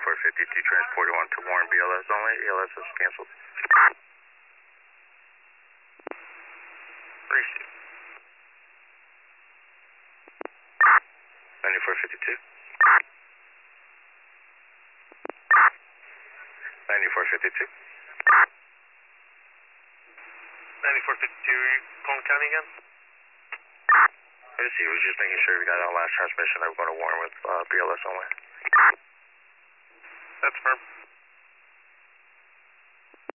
9452 transported on to Warren BLS only. ELS is canceled. 9452. 9452. 9452, Palm County again? I see, was just making sure we got our last transmission that we're going to Warren with BLS only. That's firm.